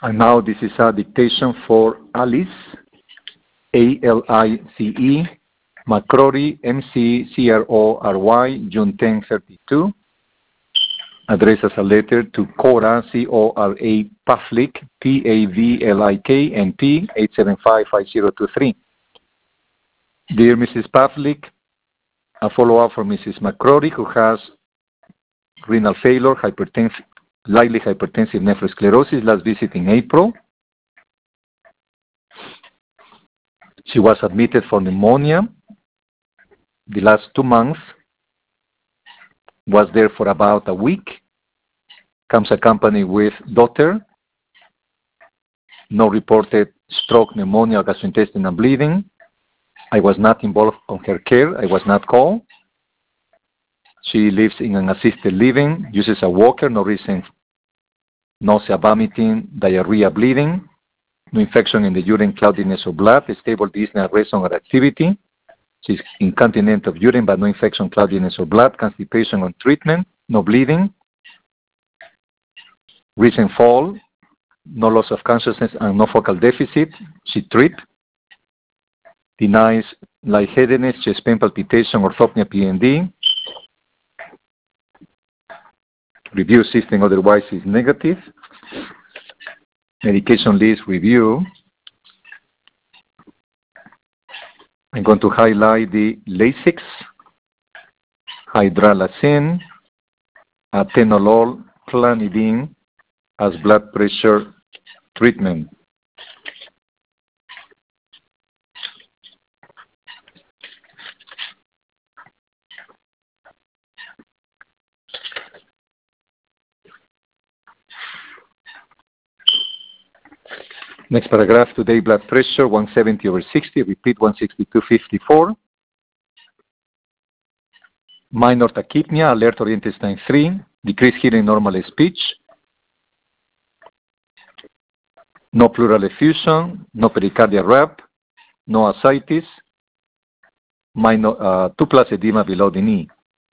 And now this is a dictation for Alice, A-L-I-C-E, McCrory, M-C-C-R-O-R-Y, June 10, 32. Address as a letter to Cora, C-O-R-A, Pavlik, P-A-V-L-I-K, N-P, 875-5023. Dear Mrs. Pavlik, a follow-up from Mrs. McCrory, who has renal failure, lightly hypertensive nephrosclerosis, last visit in April. She was admitted for pneumonia the last 2 months, was there for about a week, comes accompanied with daughter, no reported stroke, pneumonia, gastrointestinal bleeding. I was not involved on her care, I was not called. She lives in an assisted living, uses a walker, no recent nausea, vomiting, diarrhea, bleeding, no infection in the urine, cloudiness of blood, stable dyspnea, rest on her activity. She's incontinent of urine, but no infection, cloudiness of blood, constipation on treatment, no bleeding. Recent fall, no loss of consciousness and no focal deficit. She tripped. Denies lightheadedness, chest pain, palpitation, orthopnea, PND. Review system otherwise is negative. Medication list review. I'm going to highlight the Lasix, hydralazine, atenolol, clonidine as blood pressure treatment. Next paragraph, today blood pressure 170/60, repeat 162/54. Minor tachypnea, alert oriented sign 3, decreased hearing, normal speech. No pleural effusion, no pericardial rap, no ascites, minor 2+ edema below the knee.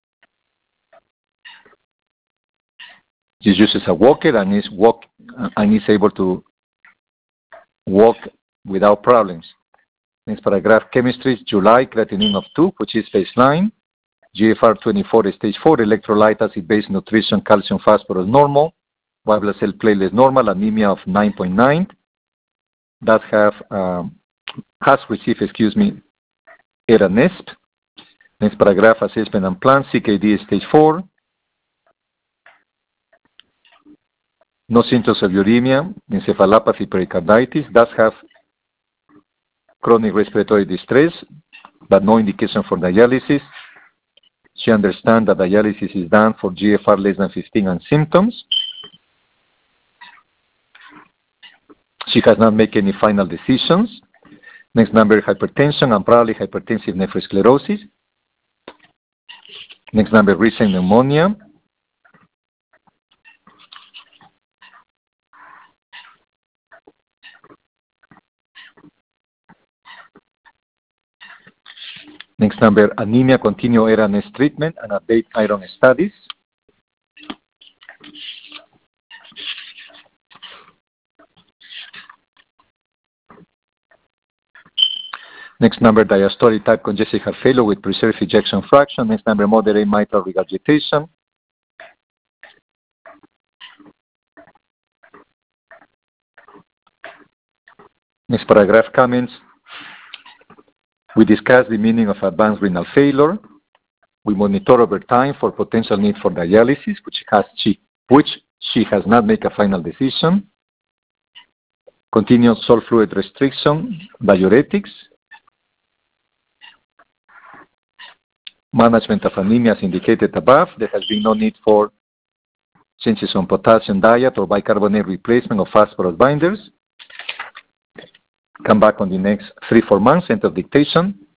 She uses a walker and is able to walk without problems. Next paragraph, chemistry, July, creatinine of 2, which is baseline. GFR 24, stage 4, electrolyte, acid-base nutrition, calcium, phosphorus normal. White blood cell platelets normal, anemia of 9.9. That has received, Eranesp. Next paragraph, assessment and plan, CKD stage 4. No symptoms of uremia, encephalopathy, pericarditis. Does have chronic respiratory distress, but no indication for dialysis. She understands that dialysis is done for GFR less than 15 and symptoms. She has not made any final decisions. Next number, hypertension and probably hypertensive nephrosclerosis. Next number, recent pneumonia. Next number, anemia, continue Eranes treatment and update iron studies. Next number, diastolic type congestive heart failure with preserved ejection fraction. Next number, moderate mitral regurgitation. Next paragraph, comments. We discussed the meaning of advanced renal failure. We monitor over time for potential need for dialysis, which she has not made a final decision. Continuous salt fluid restriction, diuretics. Management of anemia as indicated above. There has been no need for changes on potassium diet or bicarbonate replacement of phosphorus binders. Come back on the next 3-4 months, end of dictation.